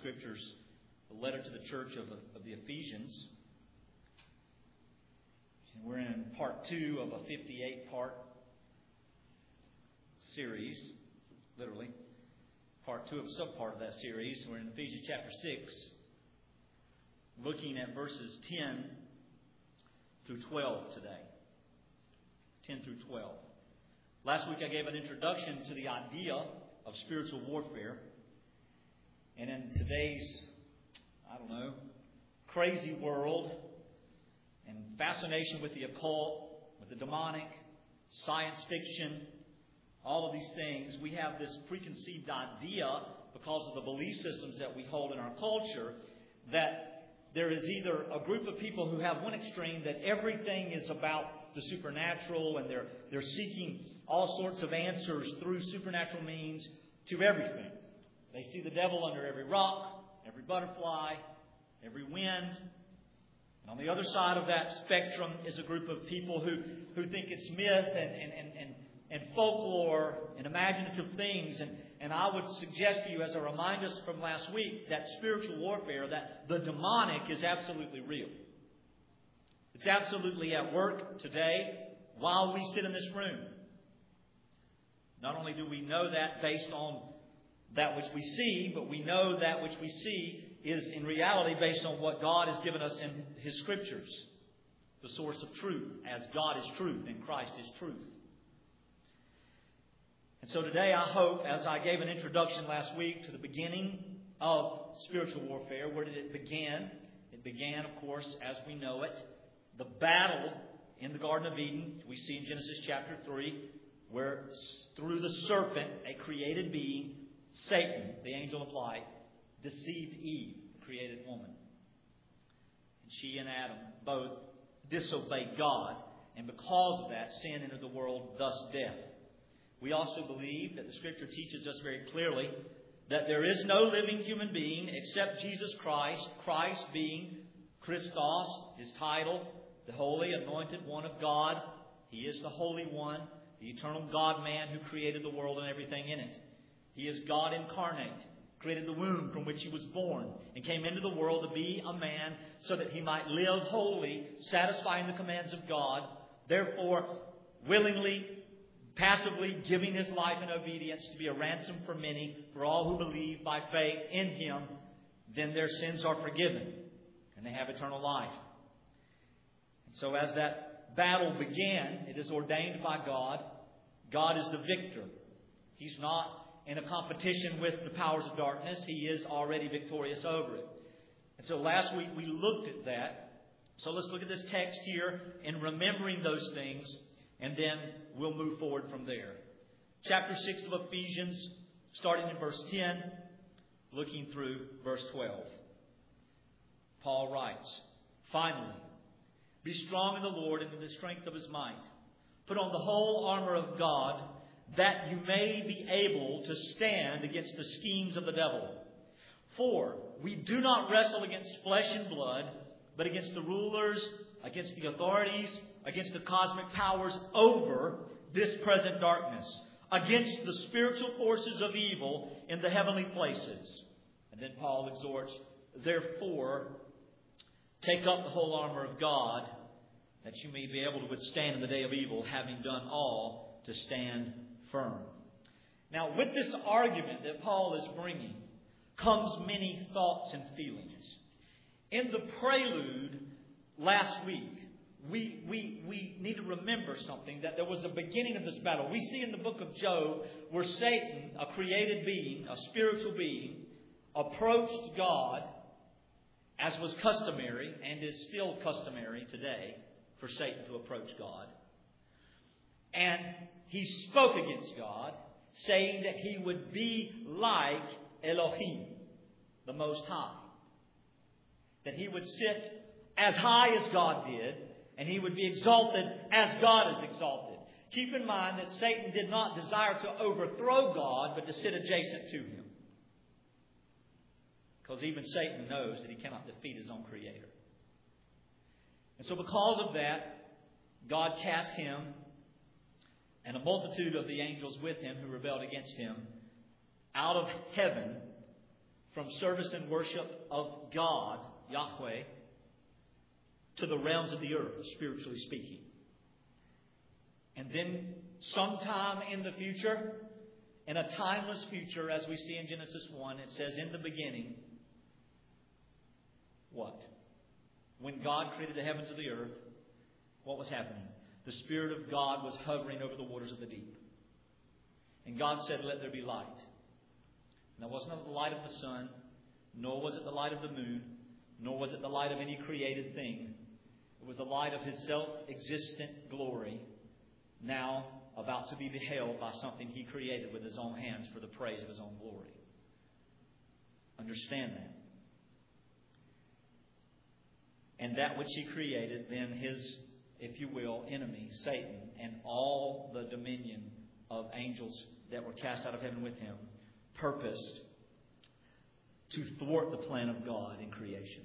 Scriptures, the letter to the church of the Ephesians. And we're in part 2 of a 58-part series, literally. Part 2 of a subpart of that series. We're in Ephesians chapter 6, looking at verses 10 through 12 today. 10 through 12. Last week I gave an introduction to the idea of spiritual warfare. And in today's, crazy world and fascination with the occult, with the demonic, science fiction, all of these things, we have this preconceived idea because of the belief systems that we hold in our culture that there is either a group of people who have one extreme that everything is about the supernatural and they're seeking all sorts of answers through supernatural means to everything. They see the devil under every rock, every butterfly, every wind. And on the other side of that spectrum is a group of people who think it's myth and folklore and imaginative things. And I would suggest to you, as a reminder from last week, that spiritual warfare, that the demonic is absolutely real. It's absolutely at work today while we sit in this room. Not only do we know that based on that which we see, but we know that which we see is in reality based on what God has given us in His Scriptures. The source of truth, as God is truth and Christ is truth. And so today I hope, as I gave an introduction last week to the beginning of spiritual warfare, where did it begin? It began, of course, as we know it, the battle in the Garden of Eden. We see in Genesis chapter 3, where through the serpent, a created being, Satan, the angel of light, deceived Eve, the created woman. And she and Adam both disobeyed God, and because of that, sin entered the world, thus death. We also believe that the Scripture teaches us very clearly that there is no living human being except Jesus Christ, Christ being Christos, His title, the Holy Anointed One of God. He is the Holy One, the eternal God-man who created the world and everything in it. He is God incarnate, created the womb from which He was born, and came into the world to be a man so that He might live holy, satisfying the commands of God, therefore willingly, passively giving His life in obedience to be a ransom for many, for all who believe by faith in Him. Then their sins are forgiven, and they have eternal life. And so as that battle began, it is ordained by God. God is the victor. He's not in a competition with the powers of darkness. He is already victorious over it. And so last week we looked at that. So let's look at this text here and remembering those things, and then we'll move forward from there. Chapter 6 of Ephesians, starting in verse 10, looking through verse 12. Paul writes, "Finally, be strong in the Lord and in the strength of His might. Put on the whole armor of God, that you may be able to stand against the schemes of the devil. For we do not wrestle against flesh and blood, but against the rulers, against the authorities, against the cosmic powers over this present darkness, against the spiritual forces of evil in the heavenly places." And then Paul exhorts, "Therefore, take up the whole armor of God, that you may be able to withstand in the day of evil, having done all to stand firm." Now, with this argument that Paul is bringing comes many thoughts and feelings. In the prelude last week, we need to remember something, that there was a beginning of this battle. We see in the book of Job where Satan, a created being, a spiritual being, approached God, as was customary and is still customary today for Satan to approach God. And he spoke against God, saying that he would be like Elohim, the Most High. That he would sit as high as God did, and he would be exalted as God is exalted. Keep in mind that Satan did not desire to overthrow God, but to sit adjacent to Him. Because even Satan knows that he cannot defeat his own Creator. And so because of that, God cast him and a multitude of the angels with him who rebelled against him out of heaven from service and worship of God, Yahweh, to the realms of the earth, spiritually speaking. And then sometime in the future, in a timeless future, as we see in Genesis 1, it says, in the beginning, what? When God created the heavens and the earth, what was happening? The Spirit of God was hovering over the waters of the deep. And God said, let there be light. And it wasn't the light of the sun, nor was it the light of the moon, nor was it the light of any created thing. It was the light of His self-existent glory, now about to be beheld by something He created with His own hands for the praise of His own glory. Understand that. And that which He created, then His, if you will, enemy, Satan, and all the dominion of angels that were cast out of heaven with him, purposed to thwart the plan of God in creation.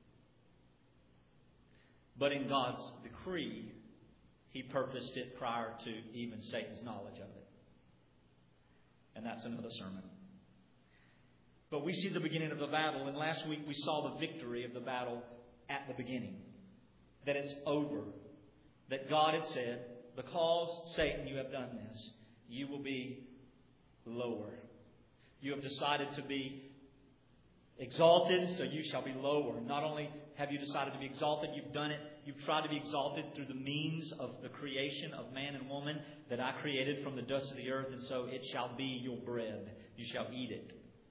But in God's decree, He purposed it prior to even Satan's knowledge of it. And that's another sermon. But we see the beginning of the battle, and last week we saw the victory of the battle at the beginning. That it's over. That God had said, because Satan, you have done this, you will be lower. You have decided to be exalted, so you shall be lower. Not only have you decided to be exalted, you've done it. You've tried to be exalted through the means of the creation of man and woman that I created from the dust of the earth, and so it shall be your bread. You shall eat it.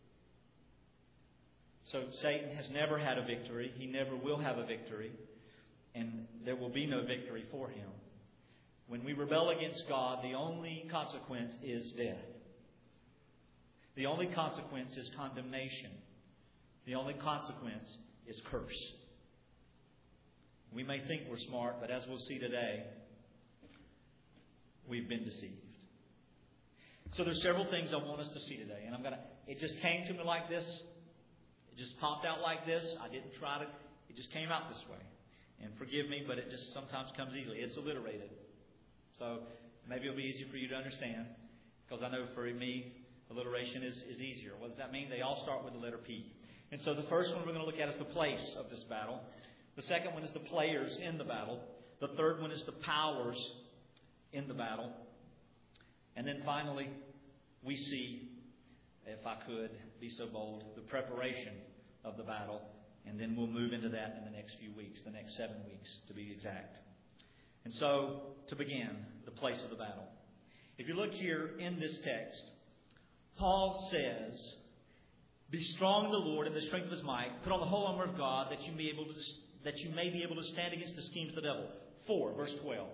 So Satan has never had a victory. He never will have a victory. And there will be no victory for him. When we rebel against God, the only consequence is death. The only consequence is condemnation. The only consequence is curse. We may think we're smart, but as we'll see today, we've been deceived. So there's several things I want us to see today. And it just came to me like this. It just popped out like this. I didn't try to. It just came out this way. And forgive me, but it just sometimes comes easily. It's alliterated. So maybe it'll be easy for you to understand. Because I know for me, alliteration is easier. What does that mean? They all start with the letter P. And so the first one we're going to look at is the place of this battle. The second one is the players in the battle. The third one is the powers in the battle. And then finally, we see, if I could be so bold, the preparation of the battle. And then we'll move into that in the next few weeks, the next 7 weeks to be exact. And so, to begin, the place of the battle. If you look here in this text, Paul says, be strong in the Lord and the strength of His might. Put on the whole armor of God that you may be able to stand against the schemes of the devil. 4, verse 12.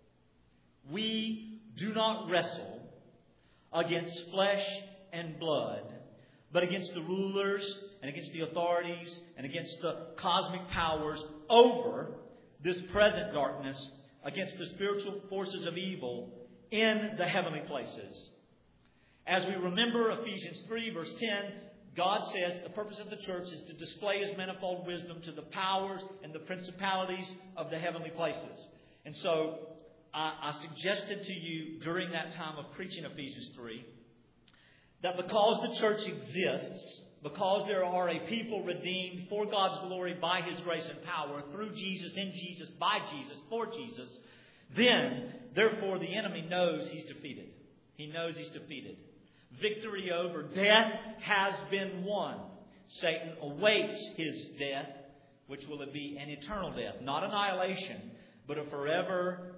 We do not wrestle against flesh and blood, but against the rulers and against the authorities and against the cosmic powers over this present darkness, against the spiritual forces of evil in the heavenly places. As we remember Ephesians 3, verse 10, God says the purpose of the church is to display His manifold wisdom to the powers and the principalities of the heavenly places. And so I suggested to you during that time of preaching Ephesians 3 that because the church exists, because there are a people redeemed for God's glory by His grace and power, through Jesus, in Jesus, by Jesus, for Jesus, then, therefore, the enemy knows he's defeated. He knows he's defeated. Victory over death has been won. Satan awaits his death, which will be an eternal death. Not annihilation, but a forever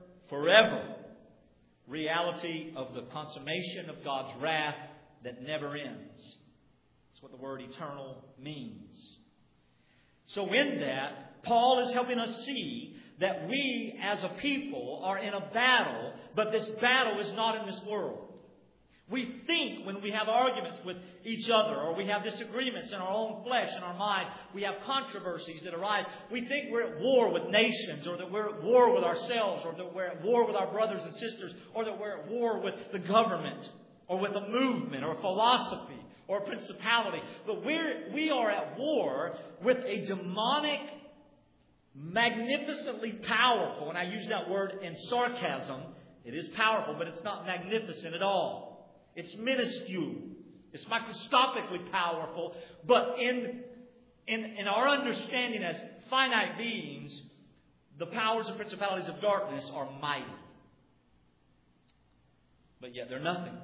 reality of the consummation of God's wrath that never ends. That's what the word eternal means. So in that, Paul is helping us see that we as a people are in a battle, but this battle is not in this world. We think when we have arguments with each other or we have disagreements in our own flesh and our mind, we have controversies that arise. We think we're at war with nations, or that we're at war with ourselves, or that we're at war with our brothers and sisters, or that we're at war with the government, or with a movement, or a philosophy, or a principality. But we are at war with a demonic, magnificently powerful, and I use that word in sarcasm. It is powerful, but it's not magnificent at all. It's minuscule It's microscopically powerful. But in our understanding as finite beings, the powers and principalities of darkness are mighty. But yet they're nothing.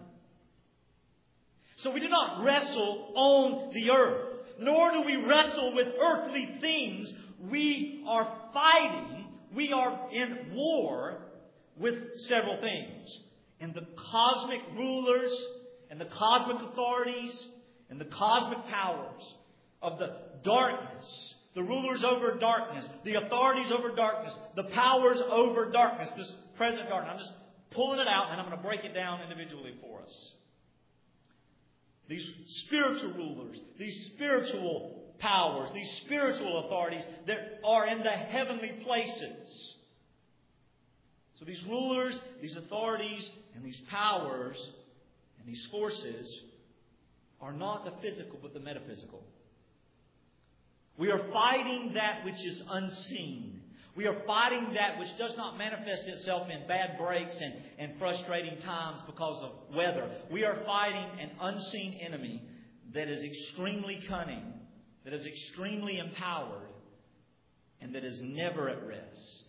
So we do not wrestle on the earth, nor do we wrestle with earthly things. We are fighting, we are in war with several things. And the cosmic rulers and the cosmic authorities and the cosmic powers of the darkness, the rulers over darkness, the authorities over darkness, the powers over darkness, this present darkness. I'm just pulling it out and I'm going to break it down individually for us. These spiritual rulers, these spiritual powers, these spiritual authorities that are in the heavenly places. So these rulers, these authorities, and these powers, and these forces are not the physical but the metaphysical. We are fighting that which is unseen. We are fighting that which does not manifest itself in bad breaks and frustrating times because of weather. We are fighting an unseen enemy that is extremely cunning, that is extremely empowered, and that is never at rest.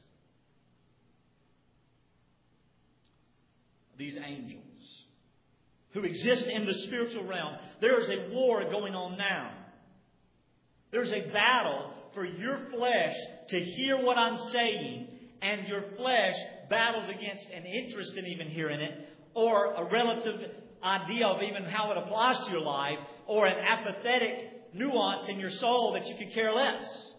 These angels who exist in the spiritual realm, there is a war going on now. There's a battle for your flesh to hear what I'm saying, and your flesh battles against an interest in even hearing it, or a relative idea of even how it applies to your life, or an apathetic nuance in your soul that you could care less.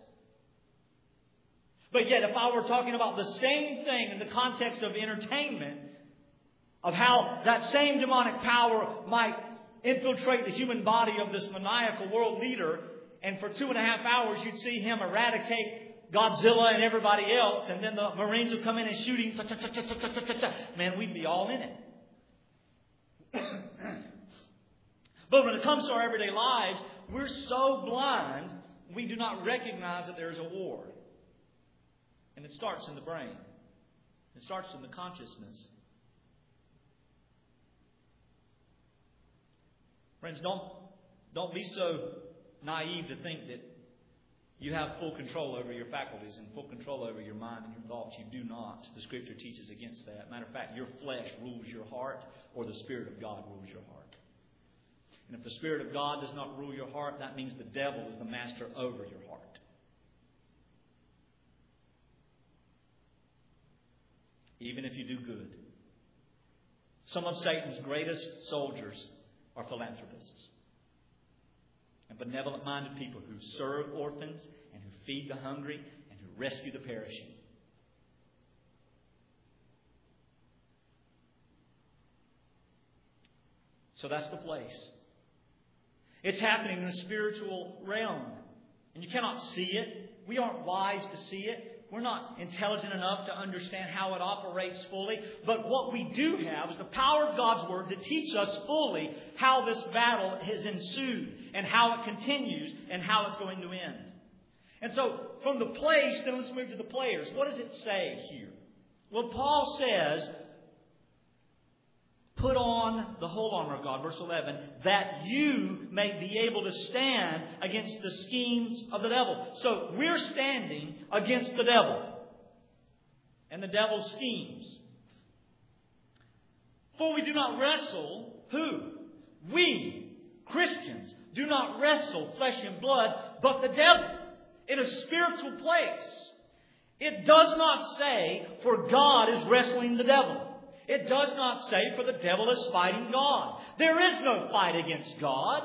But yet, if I were talking about the same thing in the context of entertainment, of how that same demonic power might infiltrate the human body of this maniacal world leader, and for 2.5 hours you'd see him eradicate Godzilla and everybody else, and then the Marines would come in and shoot him. Man, we'd be all in it. But when it comes to our everyday lives, we're so blind, we do not recognize that there's a war. And it starts in the brain. It starts in the consciousness. Friends, don't be so naive to think that you have full control over your faculties and full control over your mind and your thoughts. You do not. The Scripture teaches against that. Matter of fact, your flesh rules your heart, or the Spirit of God rules your heart. And if the Spirit of God does not rule your heart, that means the devil is the master over your heart. Even if you do good. Some of Satan's greatest soldiers are philanthropists and benevolent-minded people who serve orphans and who feed the hungry and who rescue the perishing. So that's the place. It's happening in the spiritual realm. And you cannot see it. We aren't wise to see it. We're not intelligent enough to understand how it operates fully. But what we do have is the power of God's Word to teach us fully how this battle has ensued and how it continues and how it's going to end. And so from the place, then let's move to the players. What does it say here? Well, Paul says, put on the whole armor of God, verse 11, that you may be able to stand against the schemes of the devil. So we're standing against the devil and the devil's schemes. For we do not wrestle, who? We, Christians, do not wrestle flesh and blood, but the devil in a spiritual place. It does not say, for God is wrestling the devil. It does not say, for the devil is fighting God. There is no fight against God.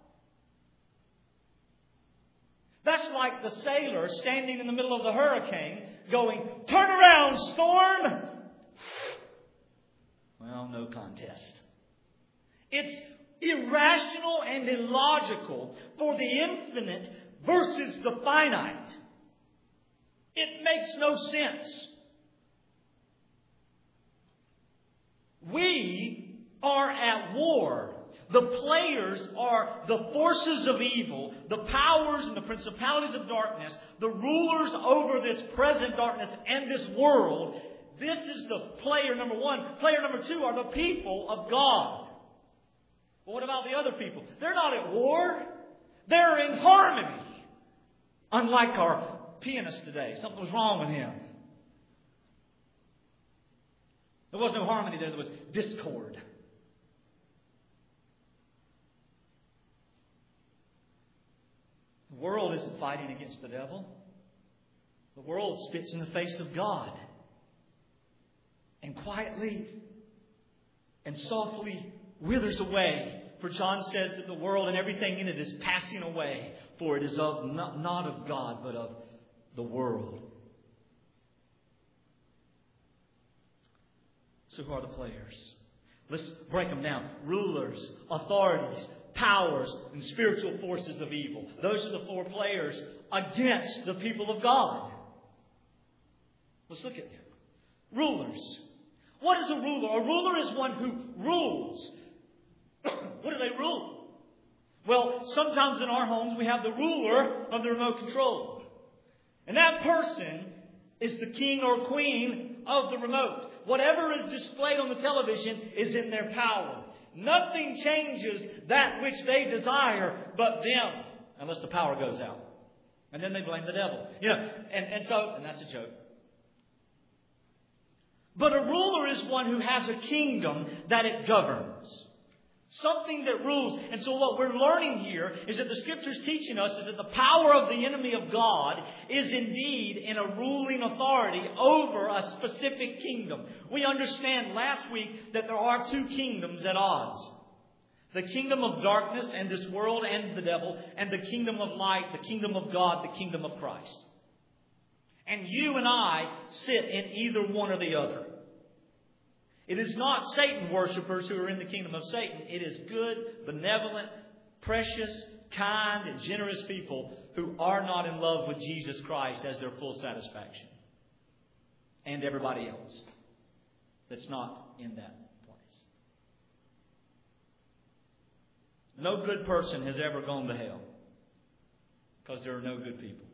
That's like the sailor standing in the middle of the hurricane going, turn around, storm! Well, no contest. It's irrational and illogical for the infinite versus the finite. It makes no sense. We are at war. The players are the forces of evil, the powers and the principalities of darkness, the rulers over this present darkness and this world. This is the player number one. Player number two are the people of God. But what about the other people? They're not at war. They're in harmony. Unlike our pianist today. Something was wrong with him. There was no harmony there. There was discord. The world isn't fighting against the devil. The world spits in the face of God. And quietly and softly withers away. For John says that the world and everything in it is passing away. For it is of not of God, but of the world. So who are the players? Let's break them down. Rulers, authorities, powers, and spiritual forces of evil. Those are the four players against the people of God. Let's look at them. Rulers. What is a ruler? A ruler is one who rules. What do they rule? Well, sometimes in our homes we have the ruler of the remote control. And that person is the king or queen of the remote. Whatever is displayed on the television is in their power. Nothing changes that which they desire but them, unless the power goes out. And then they blame the devil. And that's a joke. But a ruler is one who has a kingdom that it governs. Something that rules. And so what we're learning here is that the Scripture's teaching us is that the power of the enemy of God is indeed in a ruling authority over a specific kingdom. We understand last week that there are two kingdoms at odds. The kingdom of darkness and this world and the devil, and the kingdom of light, the kingdom of God, the kingdom of Christ. And you and I sit in either one or the other. It is not Satan worshippers who are in the kingdom of Satan. It is good, benevolent, precious, kind, and generous people who are not in love with Jesus Christ as their full satisfaction. And everybody else that's not in that place. No good person has ever gone to hell because there are no good people.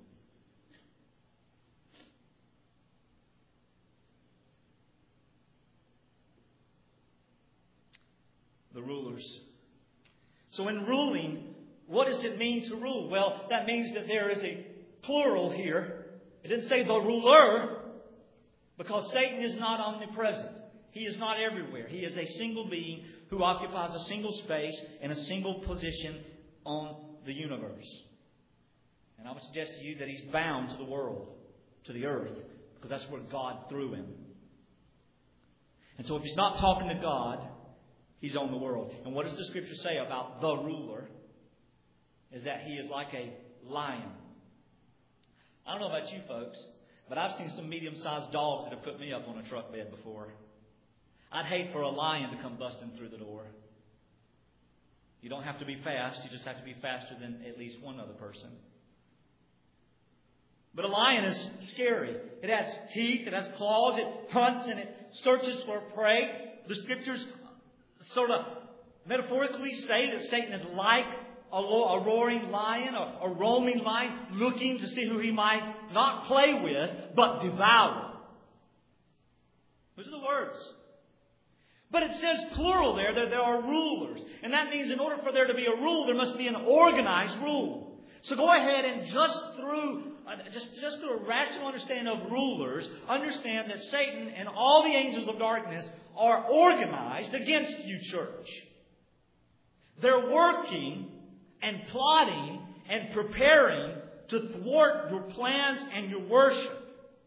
The rulers. So in ruling, what does it mean to rule? Well, that means that there is a plural here. It didn't say the ruler, because Satan is not omnipresent. He is not everywhere. He is a single being who occupies a single space and a single position on the universe. And I would suggest to you that he's bound to the world, to the earth, because that's where God threw him. And so if he's not talking to God, he's on the world. And what does the Scripture say about the ruler? Is that he is like a lion. I don't know about you folks, but I've seen some medium-sized dogs that have put me up on a truck bed before. I'd hate for a lion to come busting through the door. You don't have to be fast. You just have to be faster than at least one other person. But a lion is scary. It has teeth. It has claws. It hunts and it searches for prey. The Scriptures sort of metaphorically say that Satan is like a roaring lion, a roaming lion, looking to see who he might not play with, but devour. Those are the words. But it says plural there, that there are rulers. And that means in order for there to be a rule, there must be an organized rule. So go ahead and just through a rational understanding of rulers, understand that Satan and all the angels of darkness are organized against you, church. They're working and plotting and preparing to thwart your plans and your worship.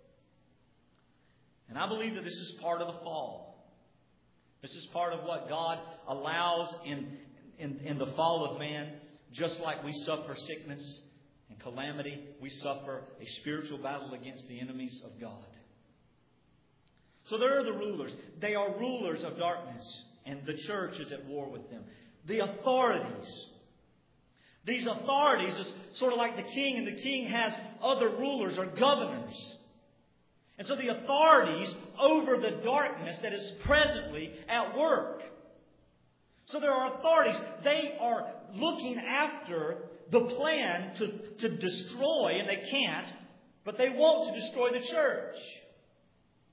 And I believe that this is part of the fall. This is part of what God allows in the fall of man. Just like we suffer sickness and calamity, we suffer a spiritual battle against the enemies of God. So there are the rulers. They are rulers of darkness, and the church is at war with them. The authorities. These authorities is sort of like the king, and the king has other rulers or governors. And so the authorities over the darkness that is presently at work. So there are authorities. They are looking after the plan to destroy, and they can't, but they want to destroy the church.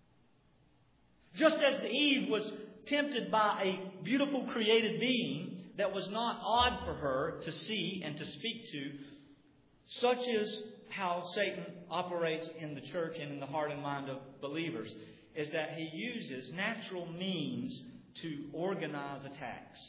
Just as Eve was tempted by a beautiful created being that was not odd for her to see and to speak to. Such is how Satan operates in the church and in the heart and mind of believers, is that he uses natural means to organize attacks.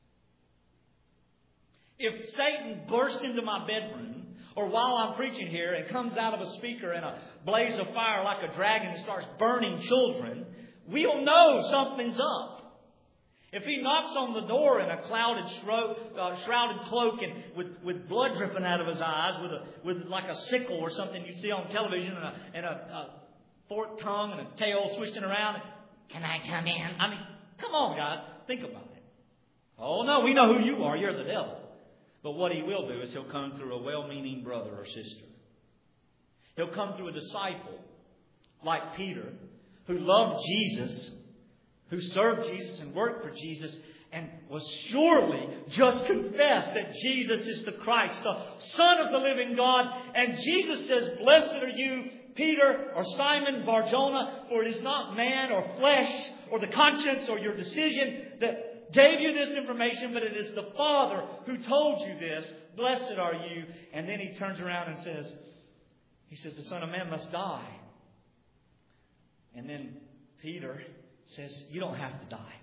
If Satan bursts into my bedroom, or while I'm preaching here and comes out of a speaker in a blaze of fire like a dragon and starts burning children, we'll know something's up. If he knocks on the door in a clouded, shrouded cloak and with blood dripping out of his eyes, with like a sickle or something you see on television, and a forked tongue and a tail swishing around, can I come in? I mean, come on, guys, think about it. Oh no, we know who you are. You're the devil. But what he will do is he'll come through a well-meaning brother or sister. He'll come through a disciple like Peter, who loved Jesus, who served Jesus and worked for Jesus, and was surely just confessed that Jesus is the Christ, the Son of the living God. And Jesus says, "Blessed are you, Peter, or Simon Bar-Jonah, for it is not man or flesh or the conscience or your decision that gave you this information, but it is the Father who told you this. Blessed are you." And then he turns around and says, the Son of Man must die. And then Peter says, "You don't have to die."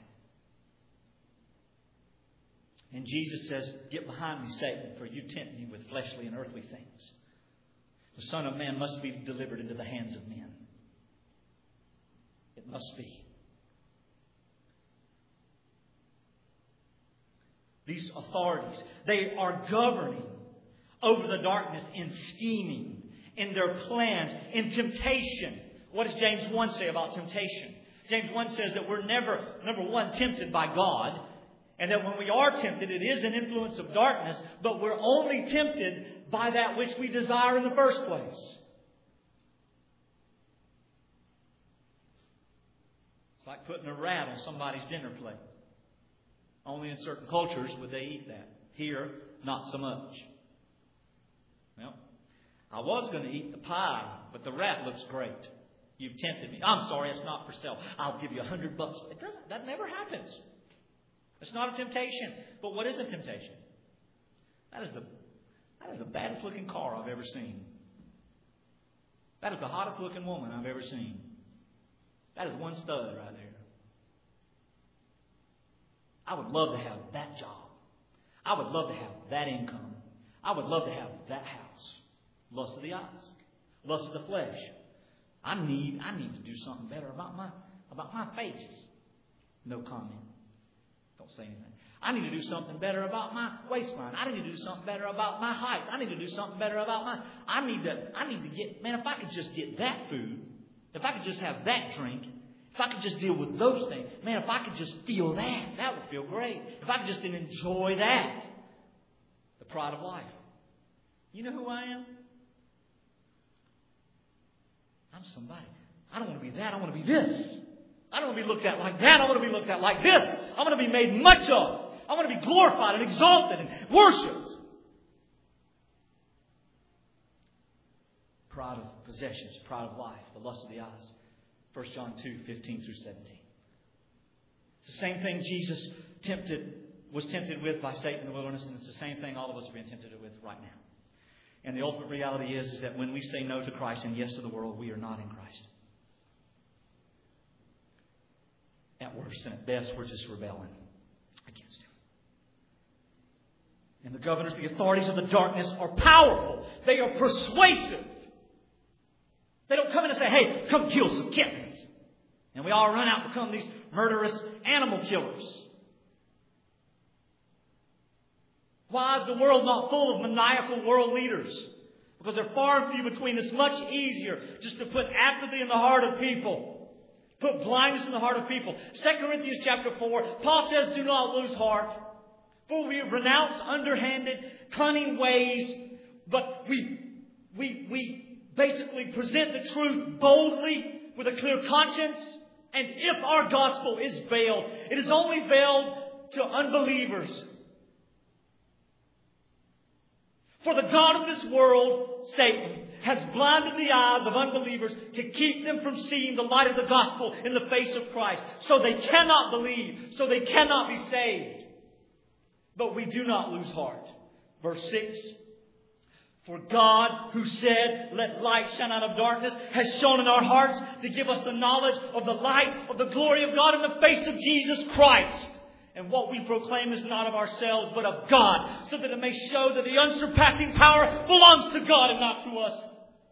And Jesus says, "Get behind me, Satan, for you tempt me with fleshly and earthly things. The Son of Man must be delivered into the hands of men." It must be. These authorities, they are governing over the darkness in scheming, in their plans, in temptation. What does James 1 say about temptation? James 1 says that we're never, number one, tempted by God. And that when we are tempted, it is an influence of darkness. But we're only tempted by that which we desire in the first place. It's like putting a rat on somebody's dinner plate. Only in certain cultures would they eat that. Here, not so much. Well, I was going to eat the pie, but the rat looks great. You've tempted me. I'm sorry, it's not for sale. I'll give you $100. It doesn't. That never happens. It's not a temptation. But what is a temptation? That is the baddest looking car I've ever seen. That is the hottest looking woman I've ever seen. That is one stud right there. I would love to have that job. I would love to have that income. I would love to have that house. Lust of the eyes. Lust of the flesh. I need to do something better about my face. No comment. Don't say anything. I need to do something better about my waistline. I need to do something better about my height. I need to do something better about I need to get, man, if I could just get that food, if I could just have that drink, if I could just deal with those things, man, if I could just feel that would feel great. If I could just enjoy that. The pride of life. You know who I am? I'm somebody. I don't want to be that. I want to be this. I don't want to be looked at like that. I want to be looked at like this. I want to be made much of. I want to be glorified and exalted and worshipped. Pride of possessions, pride of life, the lust of the eyes. 1 John 2:15 through 17. It's the same thing Jesus was tempted with by Satan in the wilderness, and it's the same thing all of us are being tempted with right now. And the ultimate reality is that when we say no to Christ and yes to the world, we are not in Christ. At worst and at best, we're just rebelling against Him. And the governors, the authorities of the darkness are powerful. They are persuasive. They don't come in and say, "Hey, come kill some kittens." And we all run out and become these murderous animal killers. Why is the world not full of maniacal world leaders? Because they're far and few between. It's much easier just to put apathy in the heart of people. Put blindness in the heart of people. 2 Corinthians chapter 4, Paul says, "Do not lose heart. For we have renounced underhanded, cunning ways, but we basically present the truth boldly with a clear conscience. And if our gospel is veiled, it is only veiled to unbelievers. For the god of this world, Satan, has blinded the eyes of unbelievers to keep them from seeing the light of the gospel in the face of Christ. So they cannot believe, so they cannot be saved. But we do not lose heart. Verse 6. For God, who said, let light shine out of darkness, has shone in our hearts to give us the knowledge of the light of the glory of God in the face of Jesus Christ. And what we proclaim is not of ourselves, but of God, so that it may show that the unsurpassing power belongs to God and not to us.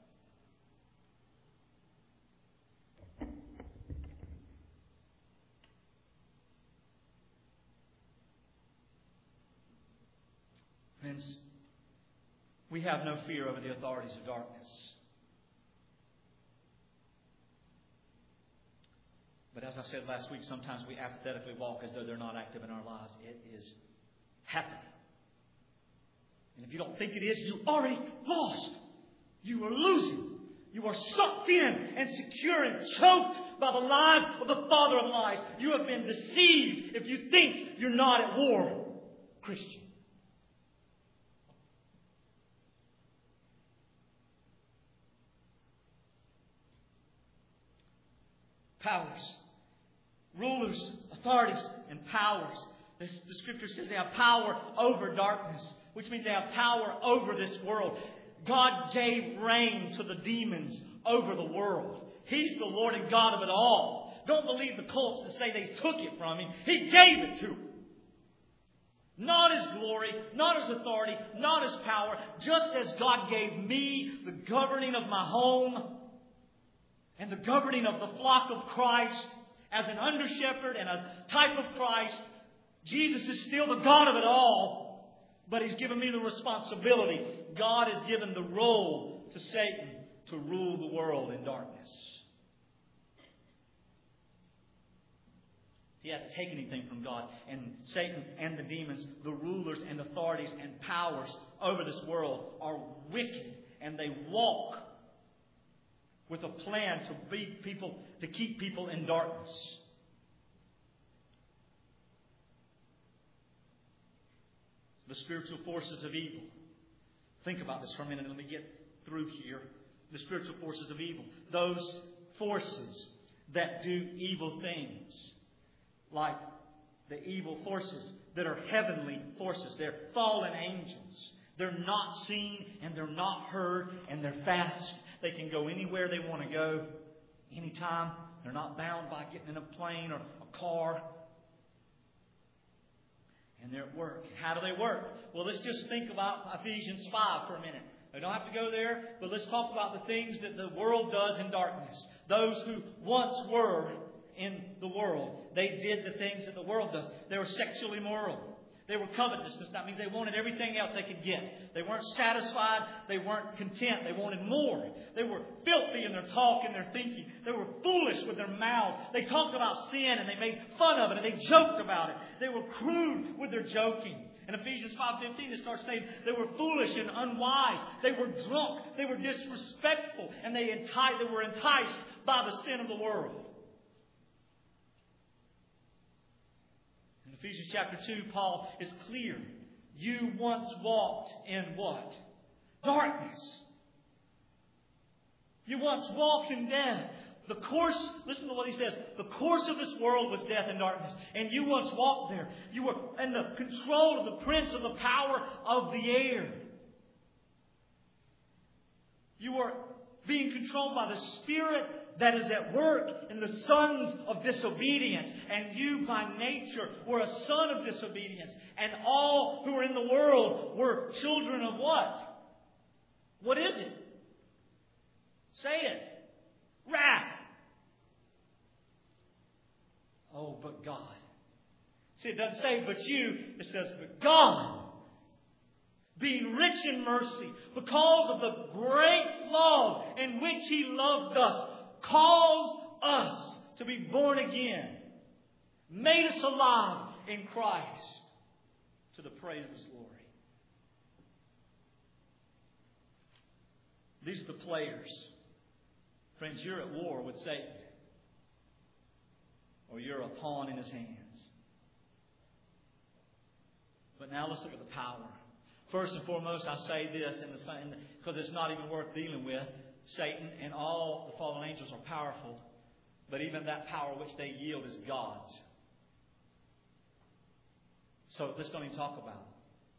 Friends, we have no fear over the authorities of darkness. But as I said last week, sometimes we apathetically walk as though they're not active in our lives. It is happening. And if you don't think it is, you already lost. You are losing. You are sucked in and secure and choked by the lies of the father of lies. You have been deceived if you think you're not at war, Christian. Powers, rulers, authorities, and powers. The Scripture says they have power over darkness, which means they have power over this world. God gave reign to the demons over the world. He's the Lord and God of it all. Don't believe the cults that say they took it from Him. He gave it to Him. Not His glory, not His authority, not His power. Just as God gave me the governing of my home and the governing of the flock of Christ as an under-shepherd and a type of Christ, Jesus is still the God of it all, but He's given me the responsibility. God has given the role to Satan to rule the world in darkness. He hasn't taken anything from God. And Satan and the demons, the rulers and authorities and powers over this world are wicked, and they walk with a plan to beat people, to keep people in darkness. The spiritual forces of evil. Think about this for a minute and let me get through here. The spiritual forces of evil. Those forces that do evil things. Like the evil forces that are heavenly forces. They're fallen angels. They're not seen and they're not heard and they're fast. They can go anywhere they want to go, anytime. They're not bound by getting in a plane or a car. And they're at work. How do they work? Well, let's just think about Ephesians 5 for a minute. We don't have to go there, but let's talk about the things that the world does in darkness. Those who once were in the world, they did the things that the world does. They were sexually immoral. They were covetousness. That means they wanted everything else they could get. They weren't satisfied. They weren't content. They wanted more. They were filthy in their talk and their thinking. They were foolish with their mouths. They talked about sin and they made fun of it and they joked about it. They were crude with their joking. In Ephesians 5:15, it starts saying they were foolish and unwise. They were drunk. They were disrespectful. And they were enticed by the sin of the world. Ephesians chapter 2, Paul is clear. You once walked in what? Darkness. You once walked in death. The course, listen to what he says. The course of this world was death and darkness. And you once walked there. You were in the control of the prince of the power of the air. You were being controlled by the Spirit that is at work in the sons of disobedience. And you by nature were a son of disobedience. And all who were in the world were children of what? What is it? Say it. Wrath. Oh, but God. See, it doesn't say but you. It says but God, being rich in mercy, because of the great love in which He loved us, caused us to be born again, made us alive in Christ to the praise of His glory. These are the players. Friends, you're at war with Satan, or you're a pawn in his hands. But now let's look at the power. First and foremost, I say this, because it's not even worth dealing with. Satan and all the fallen angels are powerful, but even that power which they yield is God's. So let's don't even talk about it.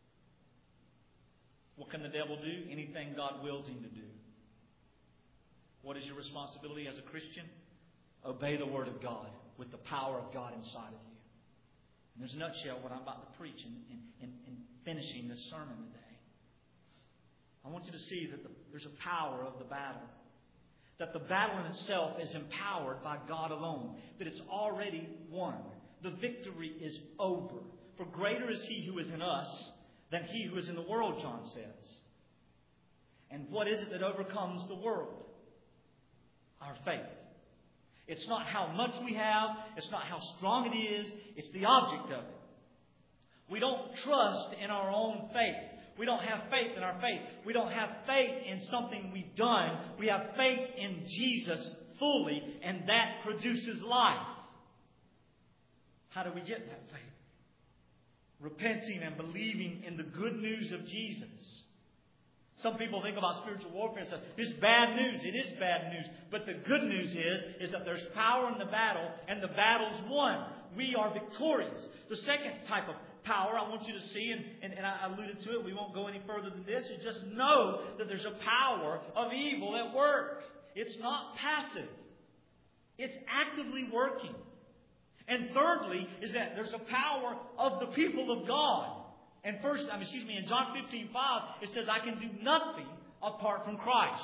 What can the devil do? Anything God wills him to do. What is your responsibility as a Christian? Obey the Word of God with the power of God inside of you. And there's a nutshell what I'm about to preach in finishing this sermon today. I want you to see that there's a power of the battle. That the battle in itself is empowered by God alone. That it's already won. The victory is over. For greater is He who is in us than he who is in the world, John says. And what is it that overcomes the world? Our faith. It's not how much we have. It's not how strong it is. It's the object of it. We don't trust in our own faith. We don't have faith in our faith. We don't have faith in something we've done. We have faith in Jesus fully, and that produces life. How do we get that faith? Repenting and believing in the good news of Jesus. Some people think about spiritual warfare and say, it's bad news. It is bad news. But the good news is that there's power in the battle, and the battle's won. We are victorious. The second type of power I want you to see, and I alluded to it, we won't go any further than this, is just know that there's a power of evil at work. It's not passive. It's actively working. And thirdly, is that there's a power of the people of God. And in John 15:5, it says, I can do nothing apart from Christ.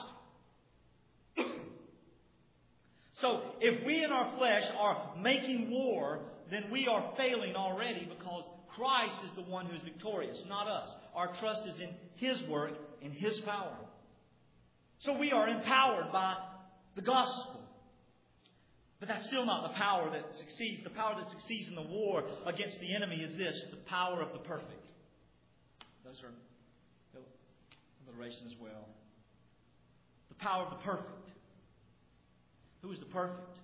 So, if we in our flesh are making war, then we are failing already because Christ is the one who is victorious, not us. Our trust is in His work, in His power. So we are empowered by the gospel. But that's still not the power that succeeds. The power that succeeds in the war against the enemy is this, the power of the perfect. Those are alliteration as well. The power of the perfect. Who is the perfect?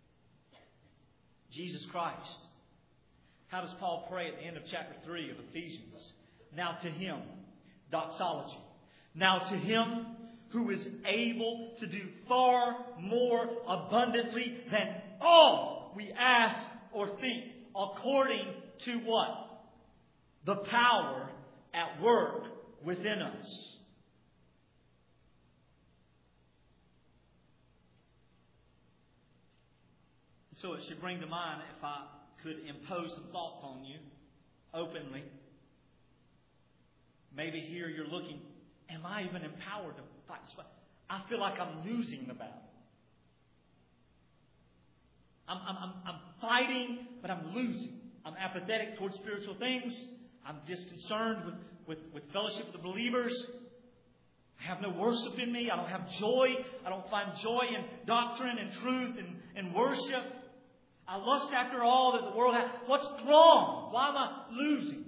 Jesus Christ. How does Paul pray at the end of chapter 3 of Ephesians? Now to Him, doxology. Now to Him who is able to do far more abundantly than all we ask or think, according to what? The power at work within us. So it should bring to mind, if I could impose some thoughts on you openly. Maybe here you're looking, am I even empowered to fight this fight? I feel like I'm losing the battle. I'm fighting, but I'm losing. I'm apathetic towards spiritual things. I'm just concerned with fellowship with the believers. I have no worship in me. I don't have joy. I don't find joy in doctrine and truth and worship. I lust after all that the world has. What's wrong? Why am I losing?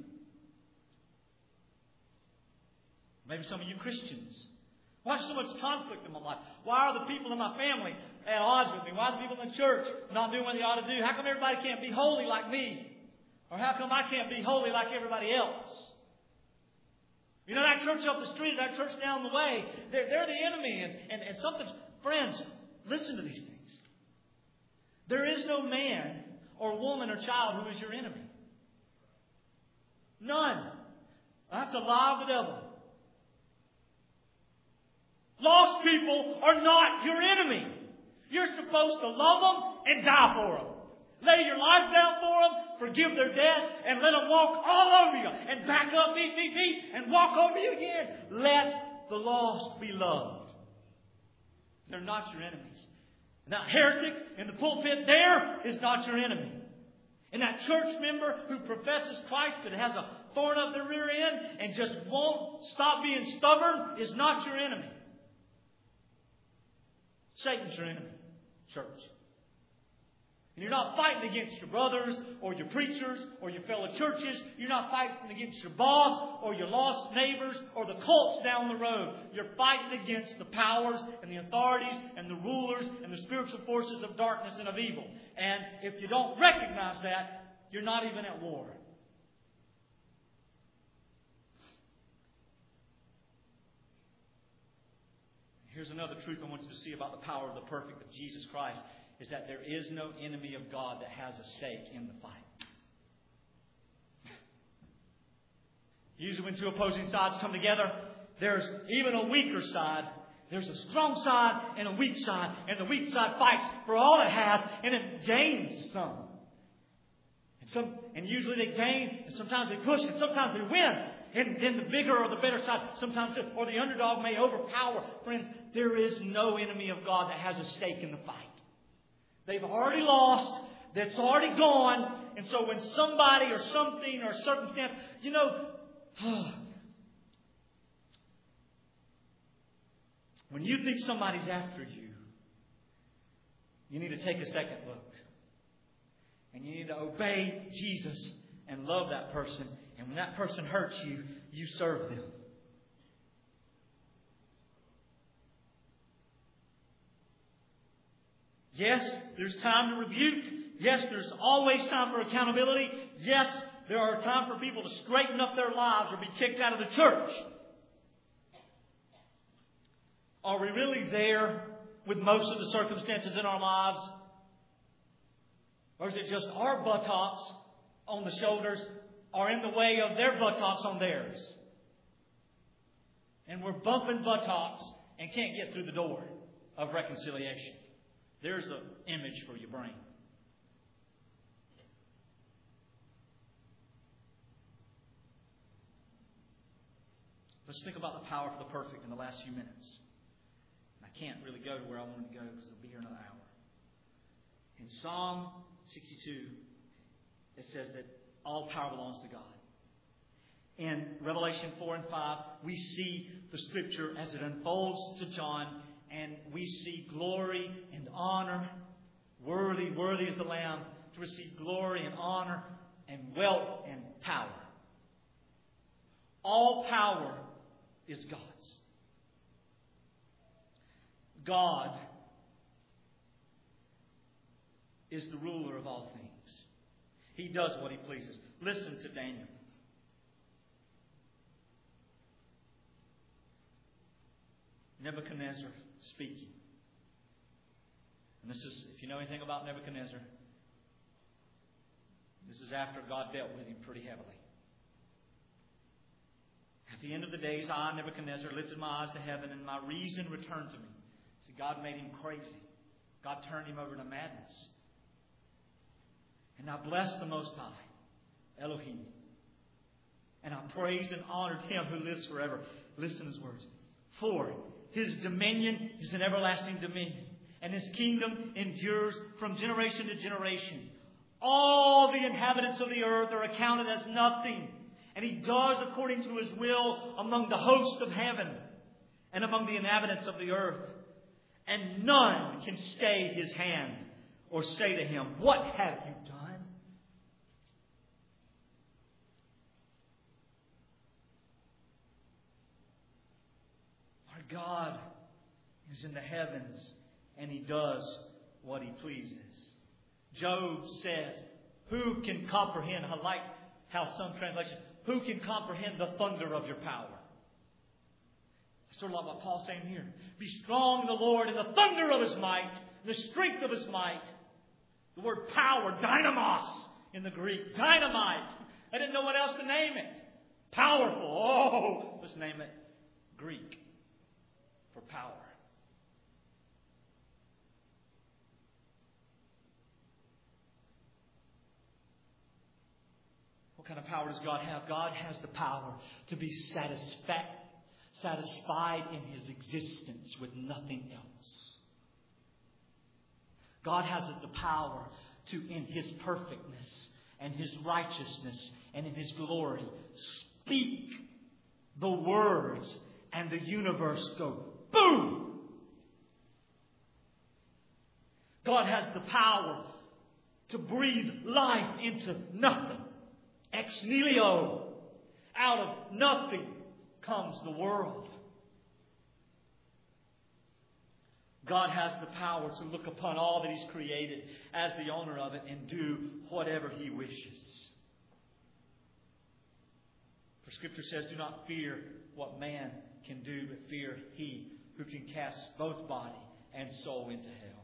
Maybe some of you Christians. Why is so much conflict in my life? Why are the people in my family at odds with me? Why are the people in the church not doing what they ought to do? How come everybody can't be holy like me? Or how come I can't be holy like everybody else? You know, that church up the street, that church down the way, they're the enemy. And something, friends, listen to these things. There is no man or woman or child who is your enemy. None. That's a lie of the devil. Lost people are not your enemy. You're supposed to love them and die for them. Lay your life down for them, forgive their debts, and let them walk all over you. And back up, beep, beep, beep, and walk over you again. Let the lost be loved. They're not your enemies. And that heretic in the pulpit there is not your enemy. And that church member who professes Christ but has a thorn up their rear end and just won't stop being stubborn is not your enemy. Satan's your enemy, church. And you're not fighting against your brothers or your preachers or your fellow churches. You're not fighting against your boss or your lost neighbors or the cults down the road. You're fighting against the powers and the authorities and the rulers and the spiritual forces of darkness and of evil. And if you don't recognize that, you're not even at war. Here's another truth I want you to see about the power of the perfect of Jesus Christ, is that there is no enemy of God that has a stake in the fight. Usually when two opposing sides come together, there's even a weaker side. There's a strong side and a weak side. And the weak side fights for all it has and it gains some. And usually they gain, and sometimes they push, and sometimes they win. And then the bigger or the better side, sometimes, or the underdog may overpower. Friends, there is no enemy of God that has a stake in the fight. They've already lost. That's already gone. And so when somebody or something or circumstance, when you think somebody's after you, you need to take a second look. And you need to obey Jesus and love that person. And when that person hurts you, you serve them. Yes, there's time to rebuke. Yes, there's always time for accountability. Yes, there are times for people to straighten up their lives or be kicked out of the church. Are we really there with most of the circumstances in our lives? Or is it just our buttocks on the shoulders are in the way of their buttocks on theirs? And we're bumping buttocks and can't get through the door of reconciliation. There's the image for your brain. Let's think about the power for the perfect in the last few minutes. I can't really go to where I wanted to go because I'll be here another hour. In Psalm 62, it says that all power belongs to God. In Revelation 4 and 5, we see the Scripture as it unfolds to John, and we see glory and honor. Worthy is the Lamb to receive glory and honor and wealth and power. All power is God's. God is the ruler of all things. He does what He pleases. Listen to Daniel. Nebuchadnezzar speaking. And this is, if you know anything about Nebuchadnezzar, this is after God dealt with him pretty heavily. At the end of the days, I, Nebuchadnezzar, lifted my eyes to heaven, and my reason returned to me. See, God made him crazy. God turned him over to madness. And I blessed the Most High, Elohim. And I praised and honored Him who lives forever. Listen to His words. For His dominion is an everlasting dominion, and His kingdom endures from generation to generation. All the inhabitants of the earth are accounted as nothing, and He does according to His will among the host of heaven and among the inhabitants of the earth. And none can stay His hand or say to Him, "What have you done?" Our God is in the heavens, and He does what He pleases. Job says, "Who can comprehend?" I like how some translations, "Who can comprehend the thunder of your power?" Sort of like what Paul's saying here. Be strong in the Lord in the thunder of His might, the strength of His might. The word power, dynamos in the Greek. Dynamite. I didn't know what else to name it. Powerful. Oh, let's name it Greek for power. What kind of power does God have? God has the power to be satisfied in His existence with nothing else. God has the power to, in His perfectness and His righteousness and in His glory, speak the words and the universe go boom. God has the power to breathe life into nothing. Ex nihilo. Out of nothing comes the world. God has the power to look upon all that He's created as the owner of it and do whatever He wishes. For Scripture says, "Do not fear what man can do, but fear He who can cast both body and soul into hell."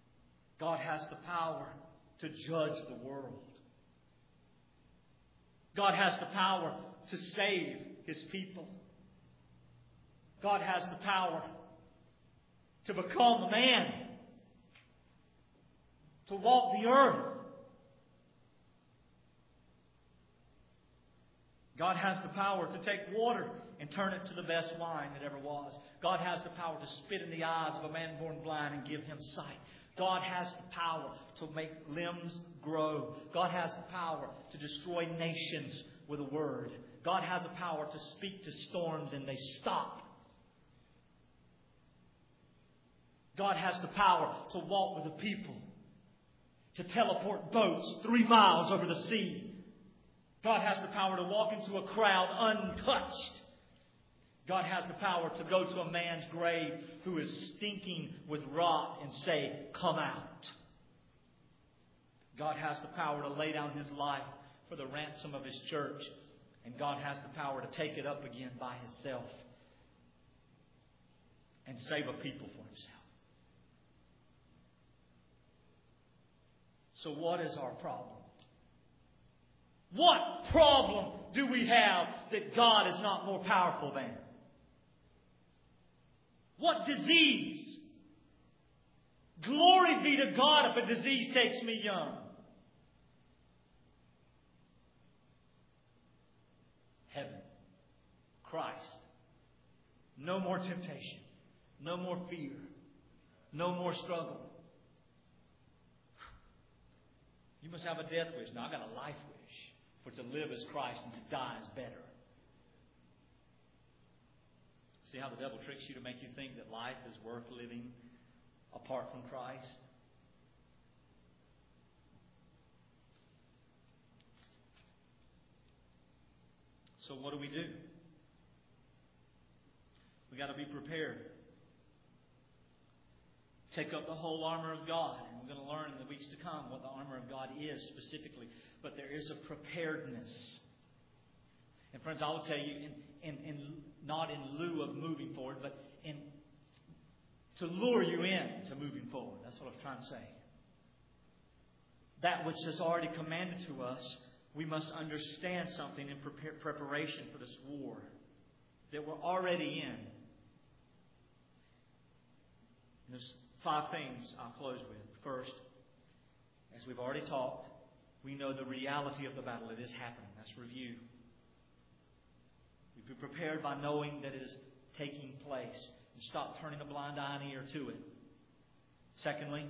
God has the power to judge the world. God has the power to save His people. God has the power to become a man, to walk the earth. God has the power to take water and turn it to the best wine that ever was. God has the power to spit in the eyes of a man born blind and give him sight. God has the power to make limbs grow. God has the power to destroy nations with a word. God has the power to speak to storms and they stop. God has the power to walk with the people, to teleport boats 3 miles over the sea. God has the power to walk into a crowd untouched. God has the power to go to a man's grave who is stinking with rot and say, "Come out." God has the power to lay down His life for the ransom of His church. And God has the power to take it up again by Himself and save a people for Himself. So what is our problem? What problem do we have that God is not more powerful than? What disease? Glory be to God if a disease takes me young. Heaven. Christ. No more temptation. No more fear. No more struggle. You must have a death wish. No, I got a life wish. For to live as Christ and to die is better. See how the devil tricks you to make you think that life is worth living apart from Christ? So what do? We got to be prepared. Take up the whole armor of God. And we're going to learn in the weeks to come what the armor of God is specifically. But there is a preparedness. And friends, I will tell you, not in lieu of moving forward, but to lure you in to moving forward. That's what I was trying to say. That which is already commanded to us, we must understand something in preparation for this war that we're already in. There's 5 things I'll close with. First, as we've already talked, we know the reality of the battle. It is happening. That's review. We be prepared by knowing that it is taking place and stop turning a blind eye and ear to it. Secondly,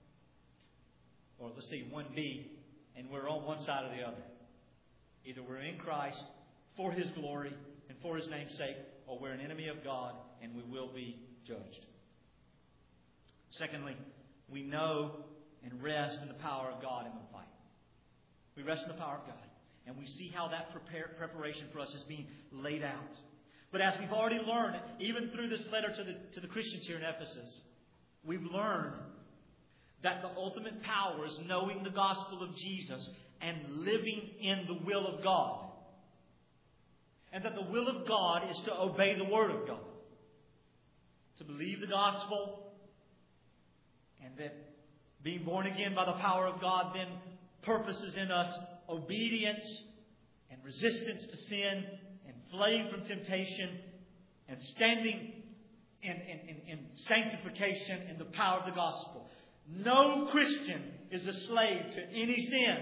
1B, and we're on one side or the other. Either we're in Christ for His glory and for His name's sake, or we're an enemy of God and we will be judged. Secondly, we know and rest in the power of God in the fight. We rest in the power of God. And we see how that preparation for us is being laid out. But as we've already learned, even through this letter to the Christians here in Ephesus, we've learned that the ultimate power is knowing the gospel of Jesus and living in the will of God. And that the will of God is to obey the Word of God. To believe the gospel. And that being born again by the power of God then purposes in us obedience and resistance to sin and fleeing from temptation and standing in sanctification in the power of the gospel. No Christian is a slave to any sin.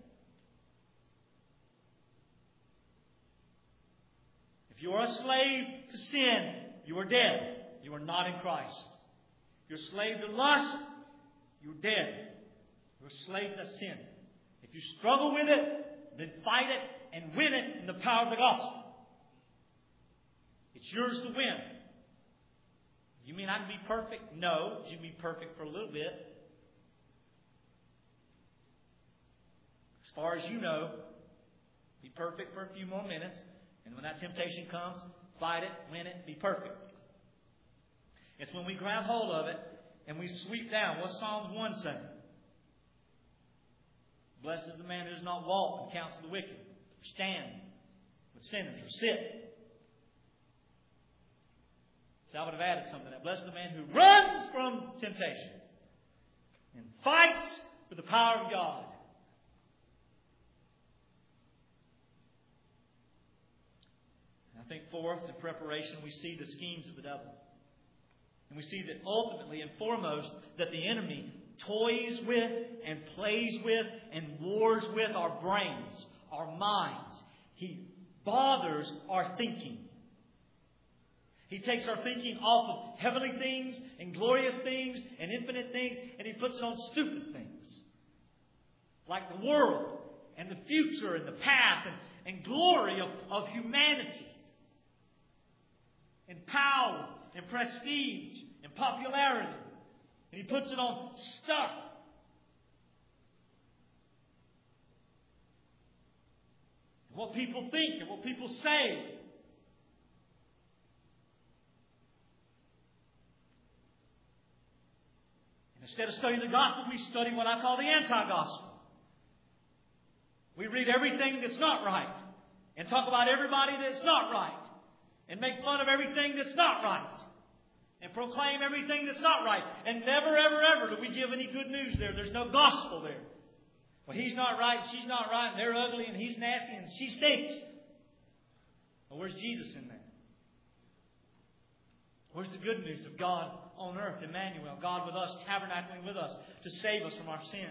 If you are a slave to sin, you are dead. You are not in Christ. If you're a slave to lust, you're dead. You're a slave to sin. If you struggle with it, then fight it and win it in the power of the gospel. It's yours to win. You mean I can be perfect? No. You can be perfect for a little bit. As far as you know, be perfect for a few more minutes. And when that temptation comes, fight it, win it, be perfect. It's when we grab hold of it and we sweep down. What's Psalms 1 say? Blessed is the man who does not walk in the counsel of the wicked, or stand with sinners, or sit. So I would have added something to that. Blessed is the man who runs from temptation and fights for the power of God. I think fourth, in preparation, we see the schemes of the devil. And we see that ultimately and foremost that the enemy toys with and plays with and wars with our brains, our minds. He bothers our thinking. He takes our thinking off of heavenly things and glorious things and infinite things, and He puts it on stupid things. Like the world and the future and the path and glory of humanity. And power and prestige and popularity. And He puts it on stuff. And what people think and what people say. And instead of studying the gospel, we study what I call the anti-gospel. We read everything that's not right. And talk about everybody that's not right. And make fun of everything that's not right. And proclaim everything that's not right. And never, ever, ever do we give any good news there. There's no gospel there. Well, he's not right, and she's not right, and they're ugly, and he's nasty, and she stinks. Well, where's Jesus in that? Where's the good news of God on earth, Emmanuel, God with us, tabernacling with us to save us from our sin?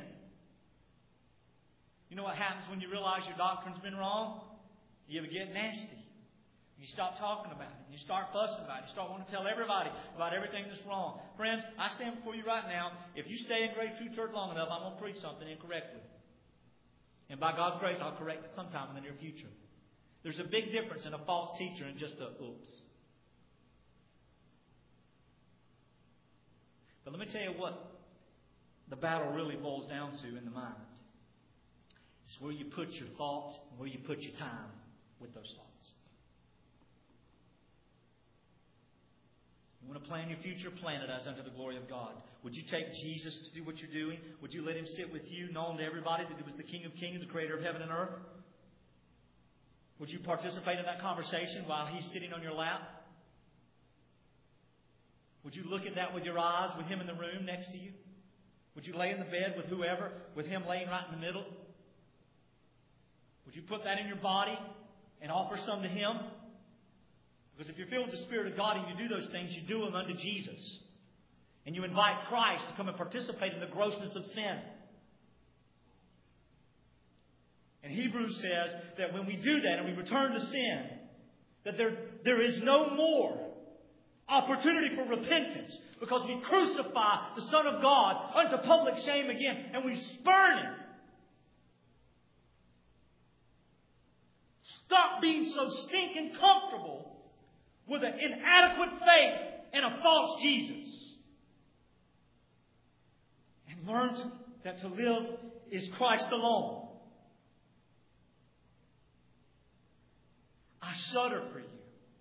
You know what happens when you realize your doctrine's been wrong? You ever get nasty. You stop talking about it. You start fussing about it. You start wanting to tell everybody about everything that's wrong. Friends, I stand before you right now. If you stay in Great True Church long enough, I'm going to preach something incorrectly. And by God's grace, I'll correct it sometime in the near future. There's a big difference in a false teacher and just a oops. But let me tell you what the battle really boils down to in the mind. It's where you put your thoughts and where you put your time with those thoughts. You want to plan your future? Plan it as unto the glory of God. Would you take Jesus to do what you're doing? Would you let Him sit with you, known to everybody that He was the King of Kings, the Creator of heaven and earth? Would you participate in that conversation while He's sitting on your lap? Would you look at that with your eyes, with Him in the room next to you? Would you lay in the bed with whoever, with Him laying right in the middle? Would you put that in your body and offer some to Him? Because if you're filled with the Spirit of God and you do those things, you do them unto Jesus. And you invite Christ to come and participate in the grossness of sin. And Hebrews says that when we do that and we return to sin, that there is no more opportunity for repentance, because we crucify the Son of God unto public shame again, and we spurn Him. Stop being so stinking comfortable with an inadequate faith and a false Jesus. And learn that to live is Christ alone. I shudder for you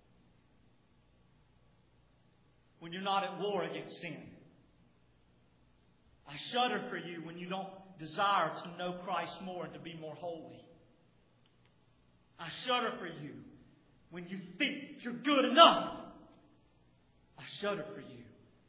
when you're not at war against sin. I shudder for you when you don't desire to know Christ more and to be more holy. I shudder for you when you think you're good enough. I shudder for you.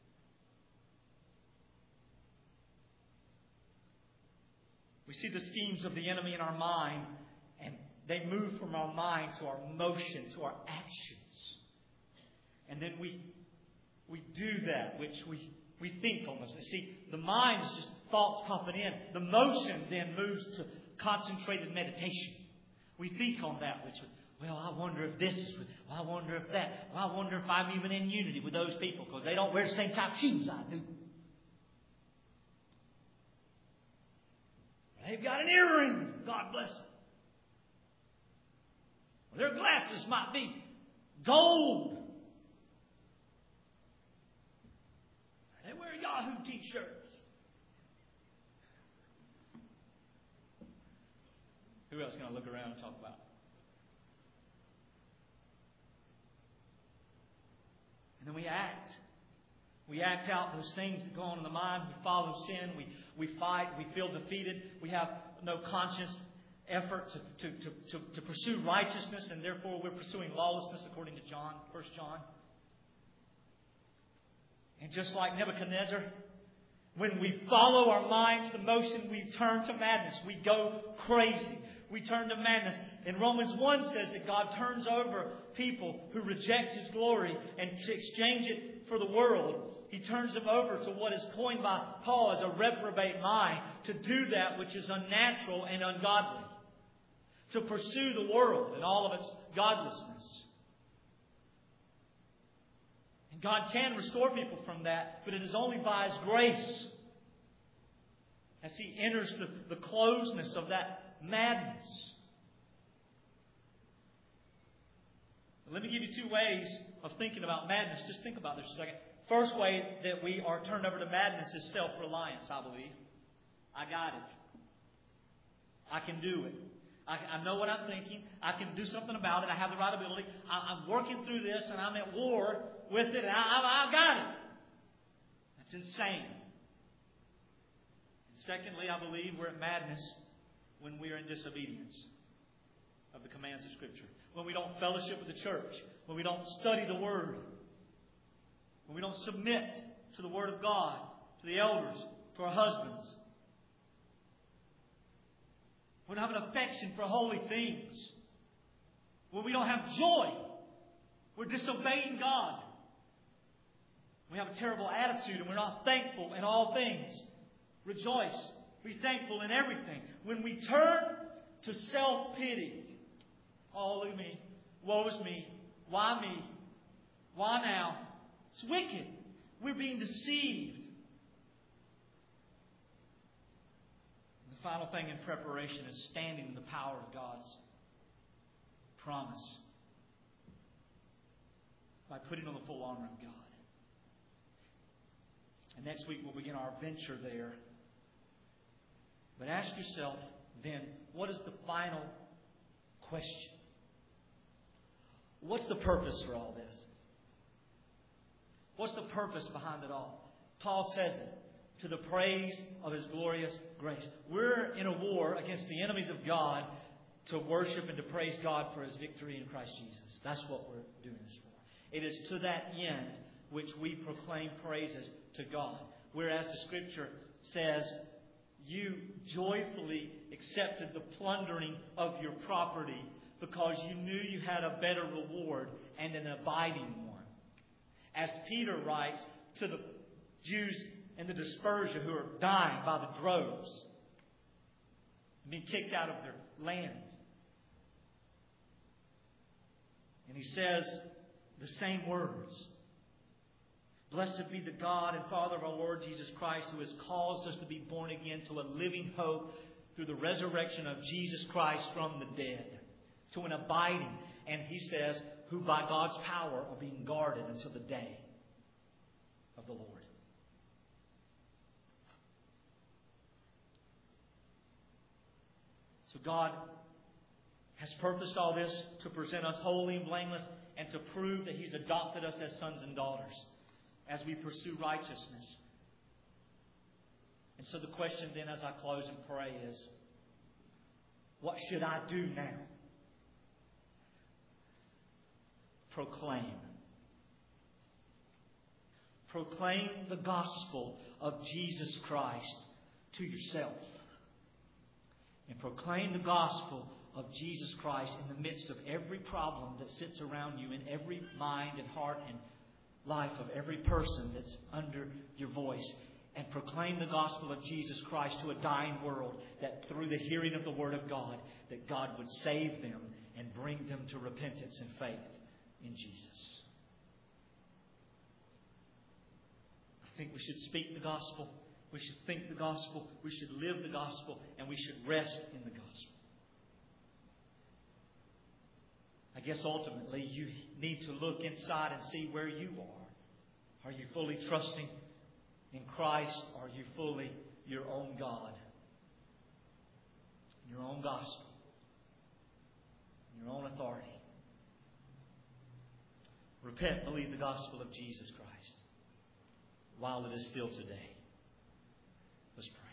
We see the schemes of the enemy in our mind, and they move from our mind to our emotion, to our actions. And then we do that which we think on those. See, the mind is just thoughts pumping in. The motion then moves to concentrated meditation. We think on that which, well, I wonder if this is, well, I wonder if that, well, I wonder if I'm even in unity with those people because they don't wear the same type of shoes I do. They've got an earring. God bless them. Their glasses might be gold. They wear Yahoo t-shirts. Who else can I look around and talk about? And then we act. We act out those things that go on in the mind. We follow sin. We fight. We feel defeated. We have no conscious effort to pursue righteousness, and therefore we're pursuing lawlessness according to John, 1 John. And just like Nebuchadnezzar, when we follow our minds to motion, we turn to madness. We go crazy. we turn to madness. And Romans 1 says that God turns over people who reject His glory and exchange it for the world. He turns them over to what is coined by Paul as a reprobate mind, to do that which is unnatural and ungodly, to pursue the world and all of its godlessness. And God can restore people from that, but it is only by His grace, as He enters the closeness of that madness. Let me give you two ways of thinking about madness. Just think about this a second. First way that we are turned over to madness is self-reliance, I believe. I got it. I can do it. I know what I'm thinking. I can do something about it. I have the right ability. I'm working through this and I'm at war with it. I've got it. That's insane. And secondly, I believe we're at madness when we are in disobedience of the commands of Scripture. When we don't fellowship with the church. When we don't study the Word. When we don't submit to the Word of God, to the elders, to our husbands. We don't have an affection for holy things. When we don't have joy, we're disobeying God. We have a terrible attitude and we're not thankful in all things. Rejoice. Be thankful in everything. When we turn to self-pity. Oh, look at me. Woe is me. Why me? Why now? It's wicked. We're being deceived. The final thing in preparation is standing in the power of God's promise by putting on the full armor of God. And next week we'll begin our venture there. But ask yourself then, what is the final question? What's the purpose for all this? What's the purpose behind it all? Paul says it, to the praise of His glorious grace. We're in a war against the enemies of God to worship and to praise God for His victory in Christ Jesus. That's what we're doing this for. It is to that end which we proclaim praises to God. Whereas the Scripture says, you joyfully accepted the plundering of your property because you knew you had a better reward and an abiding one. As Peter writes to the Jews in the dispersion who are dying by the droves, being kicked out of their land. And he says the same words. Blessed be the God and Father of our Lord Jesus Christ, who has caused us to be born again to a living hope through the resurrection of Jesus Christ from the dead, to an abiding. And he says, who by God's power are being guarded until the day of the Lord. So God has purposed all this to present us holy and blameless and to prove that He's adopted us as sons and daughters as we pursue righteousness. And so the question then as I close and pray is, what should I do now? Proclaim. Proclaim the gospel of Jesus Christ to yourself. And proclaim the gospel of Jesus Christ in the midst of every problem that sits around you, in every mind and heart and life of every person that's under your voice. And proclaim the gospel of Jesus Christ to a dying world, that through the hearing of the Word of God, that God would save them and bring them to repentance and faith in Jesus. I think we should speak the gospel. We should think the gospel. We should live the gospel. And we should rest in the gospel. I guess ultimately you need to look inside and see where you are. Are you fully trusting in Christ? Or are you fully your own God? Your own gospel. Your own authority. Repent and believe the gospel of Jesus Christ while it is still today. Let's pray.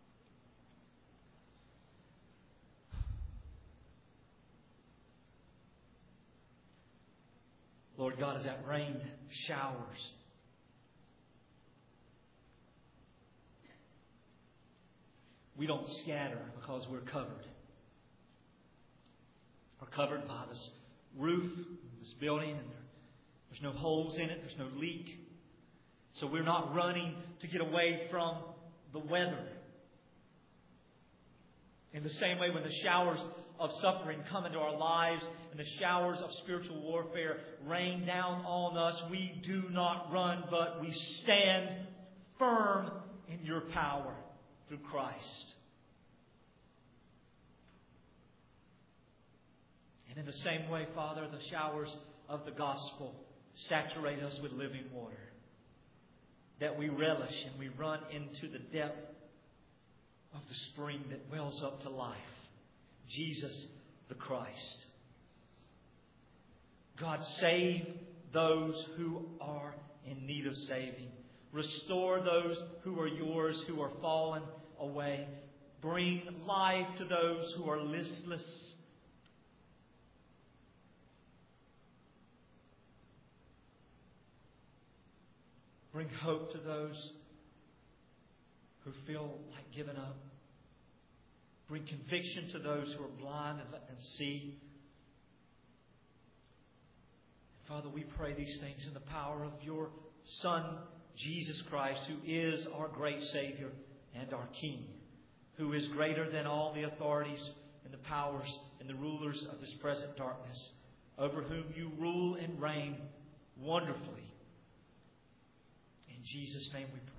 Lord God, as that rain showers, we don't scatter because we're covered. We're covered by this roof, this building, and there's no holes in it. There's no leak. So we're not running to get away from the weather. In the same way, when the showers of suffering come into our lives and the showers of spiritual warfare rain down on us, we do not run, but we stand firm in your power through Christ. And in the same way, Father, the showers of the gospel saturate us with living water, that we relish and we run into the depth of the spring that wells up to life, Jesus the Christ. God, save those who are in need of saving. Restore those who are yours, who are fallen away. Bring life to those who are listless. Bring hope to those who feel like giving up. Bring conviction to those who are blind and let them see. Father, we pray these things in the power of your Son, Jesus Christ, who is our great Savior and our King, who is greater than all the authorities and the powers and the rulers of this present darkness, over whom you rule and reign wonderfully. In Jesus' name we pray.